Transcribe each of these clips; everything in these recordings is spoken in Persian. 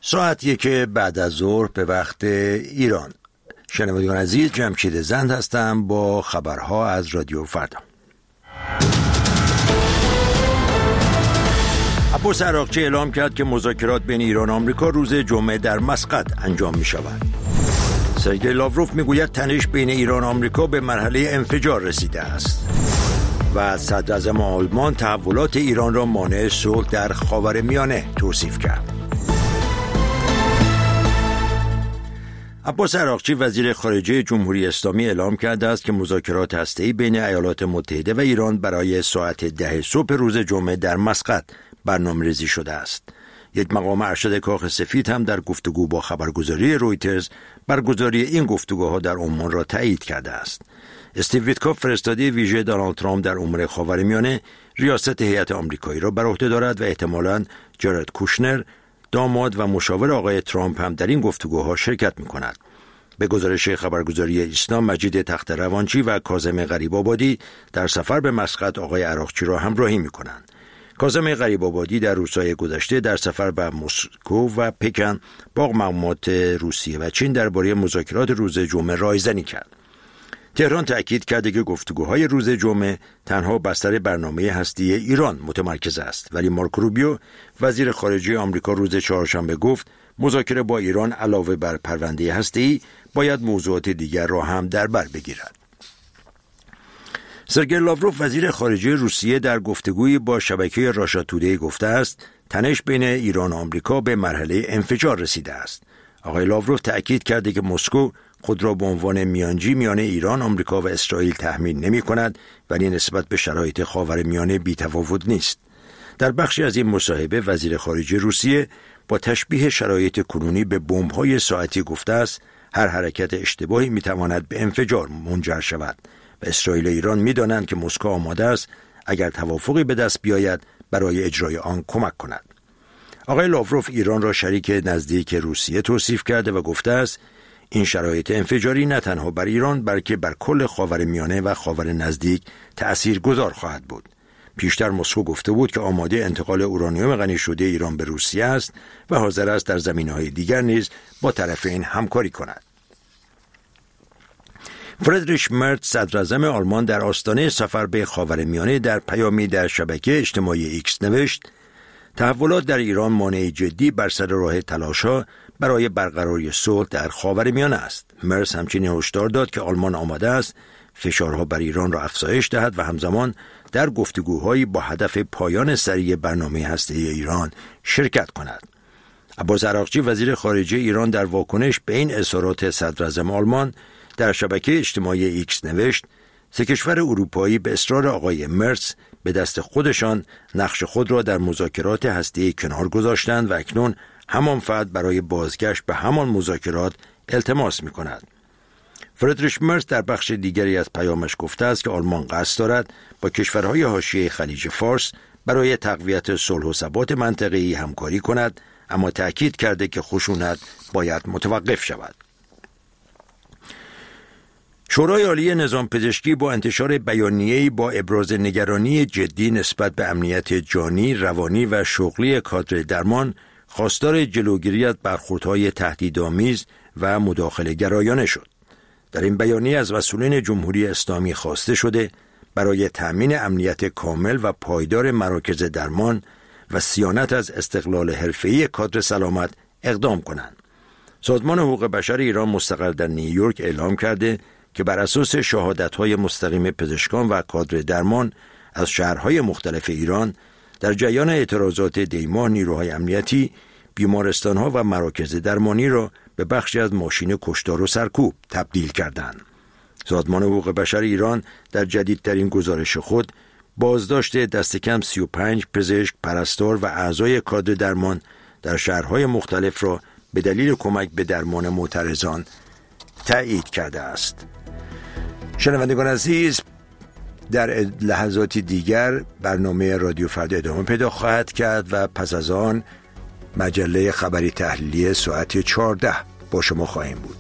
ساعت 1 بعد از ظهر به وقت ایران. شنوندگان عزیز، جمشید زند هستم با خبرها از رادیو فردا. عباس عراقچی اعلام کرد که مذاکرات بین ایران و آمریکا روز جمعه در مسقط انجام می شود. سرگئی لاوروف می گوید تنش بین ایران و آمریکا به مرحله انفجار رسیده است. و صدر اعظم آلمان تحولات ایران را مانع صلح در خاورمیانه توصیف کرد. عباس عراقچی وزیر خارجه جمهوری اسلامی اعلام کرده است که مذاکرات هسته‌ای بین ایالات متحده و ایران برای ساعت 10 صبح روز جمعه در مسقط برنامه‌ریزی شده است. یک مقام ارشد کاخ سفید هم در گفتگو با خبرگزاری رویترز برگزاری این گفتگوها در عمان را تایید کرده است. استیو ویتکوف، فرستاده ویژه دونالد ترامپ در امور خاورمیانه، ریاست هیئت آمریکایی را بر عهده دارد و احتمالاً جارد کوشنر، داماد و مشاور آقای ترامپ هم در این گفتگوها شرکت می‌کند. به گزارش خبرگزاری ایسنا، مجید تخت روانچی و کاظم غریب‌آبادی در سفر به مسقط آقای عراقچی را همراهی می‌کنند. کاظم غریب‌آبادی در روزهای گذشته در سفر به مسکو و پکن با مقامات روسیه و چین درباره مذاکرات روز جمعه رایزنی کرد. تهران تأکید کرده که گفتگوهای روز جمعه تنها بستر برنامه هستی ایران متمرکز است، ولی مارکو روبیو، وزیر خارجه آمریکا، روز چهارشنبه گفت مذاکره با ایران علاوه بر پرونده هسته‌ای باید موضوعات دیگر را هم در بر بگیرد. سرگئی لاوروف، وزیر خارجه روسیه، در گفتگویی با شبکه راشا تودی گفته است تنش بین ایران و آمریکا به مرحله انفجار رسیده است. آقای لاوروف تأکید کرده که مسکو خود را به عنوان میانجی میان ایران، آمریکا و اسرائیل تحمیل نمی کند، ولی نسبت به شرایط خاورمیانه بی‌تفاوت نیست. در بخشی از این مصاحبه وزیر خارجه روسیه با تشبیه شرایط کنونی به بمب‌های ساعتی گفته است هر حرکت اشتباهی می‌تواند به انفجار منجر شود و اسرائیل و ایران می‌دانند که مسکو آماده است اگر توافقی به دست بیاید برای اجرای آن کمک کند. آقای لاوروف ایران را شریک نزدیک روسیه توصیف کرده و گفته است این شرایط انفجاری نه تنها بر ایران بلکه بر کل خاورمیانه و خاور نزدیک تأثیرگذار خواهد بود. پیشتر مسکو گفته بود که آماده انتقال اورانیوم غنی شده ایران به روسیه است و حاضر است در زمینه‌های دیگر نیز با طرفین همکاری کند. فریدریش مرز، صدر اعظم آلمان، در آستانه سفر به خاورمیانه در پیامی در شبکه اجتماعی ایکس نوشت تحولات در ایران مانعی جدی بر سر راه تلاش‌ها برای برقراری صلح در خاورمیانه است. مرز همچنین هشدار داد که آلمان آماده است فشارها بر ایران را افزایش دهد و همزمان در گفتگوهایی با هدف پایان سریع برنامه هسته‌ای ایران شرکت کند. عباس عراقچی، وزیر خارجه ایران، در واکنش به این اظهارات صدر اعظم آلمان در شبکه اجتماعی ایکس نوشت سه کشور اروپایی به اصرار آقای مرز به دست خودشان نقش خود را در مذاکرات هسته‌ای کنار گذاشتند و اکنون همان فعل برای بازگشت به همان مذاکرات التماس می‌کند. فریدریش مرز در بخش دیگری از پیامش گفته است که آلمان قصد دارد با کشورهای حاشیه خلیج فارس برای تقویت صلح و ثبات منطقه‌ای همکاری کند، اما تأکید کرده که خشونت باید متوقف شود. شورای عالی نظام پزشکی با انتشار بیانیه‌ای با ابراز نگرانی جدی نسبت به امنیت جانی، روانی و شغلی کادر درمان خواستار جلوگیری از برخوردهای تهدیدآمیز و مداخله گرایانه شد. در این بیانیه از مسئولین جمهوری اسلامی خواسته شده برای تأمین امنیت کامل و پایدار مراکز درمان و صیانت از استقلال حرفه‌ای کادر سلامت اقدام کنند. سازمان حقوق بشر ایران مستقر در نیویورک اعلام کرده که بر اساس شهادت‌های مستقیم پزشکان و کادر درمان از شهرهای مختلف ایران در جریان اعتراضات دیماه نیروهای امنیتی بیمارستان‌ها و مراکز درمانی را به بخشی از ماشین کشتار و سرکوب تبدیل کردند. سازمان حقوق بشر ایران در جدیدترین گزارش خود بازداشت دست کم 35 پزشک، پرستار و اعضای کادر درمان در شهرهای مختلف را به دلیل کمک به درمان معترضان تایید کرده است. شنوندگان عزیز، در لحظاتی دیگر برنامه رادیو فردا ادامه پیدا خواهد کرد و پس از آن مجله خبری تحلیلی ساعت 14 با شما خواهیم بود.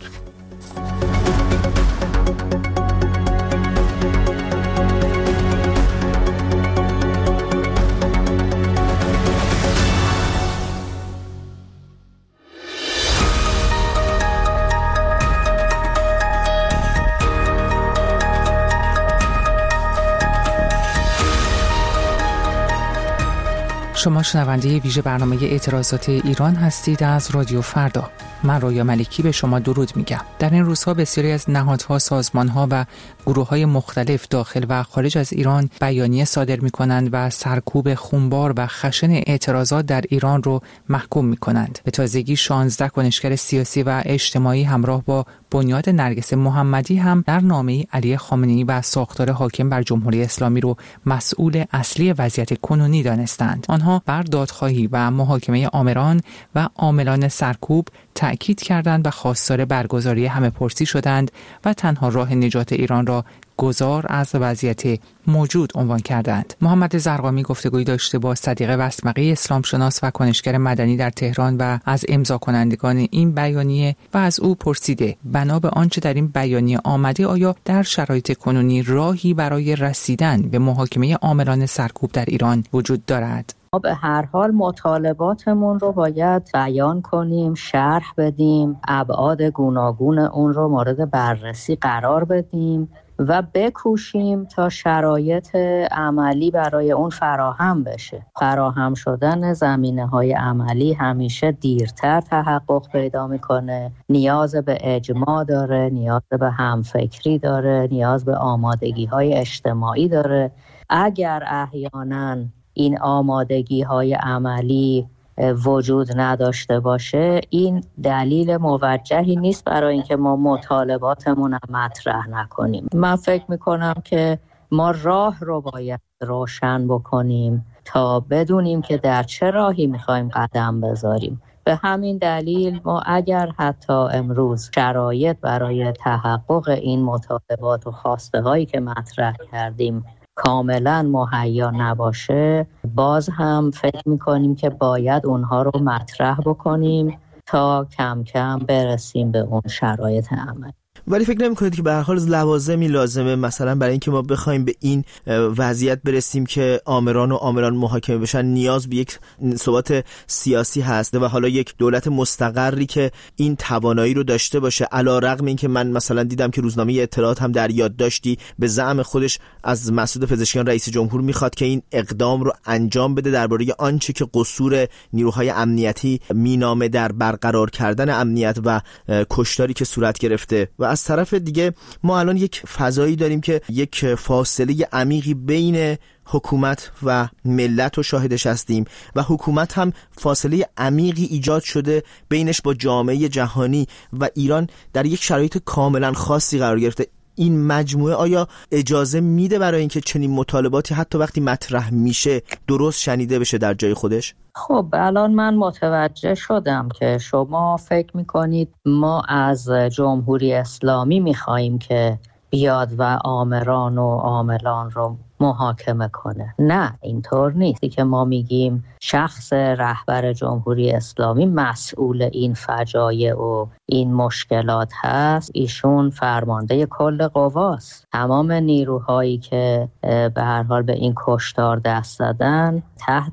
شما شنونده ویژه برنامه اعتراضات ایران هستید از رادیو فردا. من رویا ملکی به شما درود میگم. در این روزها بسیاری از نهادها، سازمانها و گروه‌های مختلف داخل و خارج از ایران بیانیه صادر می‌کنند و سرکوب خونبار و خشن اعتراضات در ایران رو محکوم می‌کنند. به تازگی 16 کنشگر سیاسی و اجتماعی همراه با بنیاد نرگس محمدی هم در نامه علی خامنه‌ای و ساختار حاکم بر جمهوری اسلامی رو مسئول اصلی وضعیت کنونی دانستند. آنها بر دادخواهی و محاکمه آمران و عاملان سرکوب تأکید کردند و خواستار برگزاری همه‌پرسی شدند و تنها راه نجات ایران را گذار از وضعیت موجود عنوان کردند. محمد زرقامی گفتگویی داشته با صدیقه وسمقی اسلام شناس و کنشگر مدنی در تهران و از امضا کنندگان این بیانیه و از او پرسیده بنا به آنچه در این بیانیه آمده آیا در شرایط کنونی راهی برای رسیدن به محاکمه عاملان سرکوب در ایران وجود دارد؟ ما به هر حال مطالباتمون رو باید بیان کنیم، شرح بدیم، ابعاد گوناگون اون رو مورد بررسی قرار بدیم و بکوشیم تا شرایط عملی برای اون فراهم بشه. فراهم شدن زمینه‌های عملی همیشه دیرتر تحقق پیدا میکنه. نیاز به اجماع داره، نیاز به همفکری داره، نیاز به آمادگی‌های اجتماعی داره. اگر احیانا این آمادگی‌های عملی وجود نداشته باشه، این دلیل موجهی نیست برای اینکه ما مطالباتمون رو مطرح نکنیم. من فکر میکنم که ما راه رو باید روشن بکنیم تا بدونیم که در چه راهی میخوایم قدم بذاریم. به همین دلیل ما اگر حتی امروز شرایط برای تحقق این مطالبات و خواسته هایی که مطرح کردیم کاملا مهیا نباشه، باز هم فکر میکنیم که باید اونها رو مطرح بکنیم تا کم کم برسیم به اون شرایط عمل. ولی فکر نمی‌کنید که به هر حال لوازمی لازمه مثلا برای اینکه ما بخوایم به این وضعیت برسیم که آمران و عاملان محاکمه بشن نیاز به یک ثبات سیاسی هست و حالا یک دولت مستقری که این توانایی رو داشته باشه، علی‌رغم اینکه من مثلا دیدم که روزنامه اطلاعات هم در یادداشتی به زعم خودش از مسعود پزشکیان رئیس جمهور میخواد که این اقدام رو انجام بده درباره آنچه که قصور نیروهای امنیتی مینامه در برقرار کردن امنیت و کشتاری که صورت گرفته. و از طرف دیگه ما الان یک فضایی داریم که یک فاصله عمیقی بین حکومت و ملت رو شاهدش هستیم و حکومت هم فاصله عمیقی ایجاد شده بینش با جامعه جهانی و ایران در یک شرایط کاملا خاصی قرار گرفته. این مجموعه آیا اجازه میده برای اینکه چنین مطالباتی حتی وقتی مطرح میشه درست شنیده بشه در جای خودش؟ خب الان من متوجه شدم که شما فکر میکنید ما از جمهوری اسلامی میخواییم که بیاد و آمران و عاملان رو محاکمه کنه. نه، اینطور نیستی که ما میگیم شخص رهبر جمهوری اسلامی مسئول این فجایع و این مشکلات هست. ایشون فرمانده کل قواست. تمام نیروهایی که به هر حال به این کشتار دست زدن تحت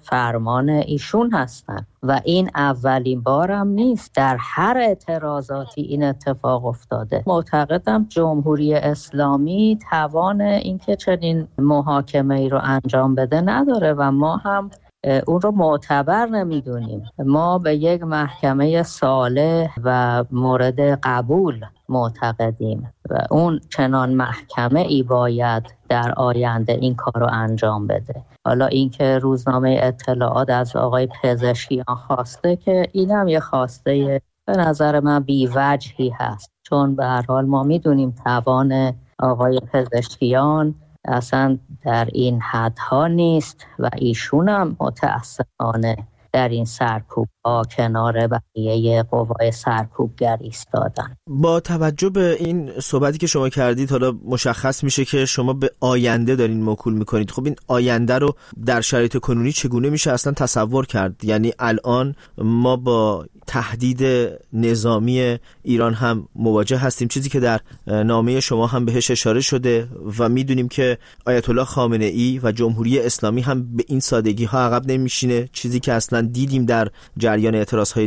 فرمان ایشون هستن و این اولین بارم نیست. در هر اعتراضاتی این اتفاق افتاده. معتقدم جمهوری اسلامی توان اینکه چنین محاکمه ای رو انجام بده نداره و ما هم اون رو معتبر نمیدونیم. ما به یک محکمه صالح و مورد قبول معتقدیم و اون چنان محکمه ای باید در آینده این کار رو انجام بده. حالا اینکه روزنامه اطلاعات از آقای پزشکیان خواسته که اینم یه خواسته به نظر من بی‌وجهی هست، چون به هر حال ما میدونیم توان آقای پزشکیان اصلا در این حدها نیست و ایشون هم متاسفانه در این سرکوب ها کنار بقیه قوای سرکوبگر ایستادن. با توجه به این صحبتی که شما کردید حالا مشخص میشه که شما به آینده دارین موکول میکنید. خب این آینده رو در شرایط کنونی چگونه میشه اصلا تصور کرد؟ یعنی الان ما با تهدید نظامی ایران هم مواجه هستیم، چیزی که در نامه شما هم بهش اشاره شده و میدونیم که آیت الله خامنه ای و جمهوری اسلامی هم به این سادگی ها عقب نمیشینه، چیزی که اصلا دیدیم در جریان اعتراض های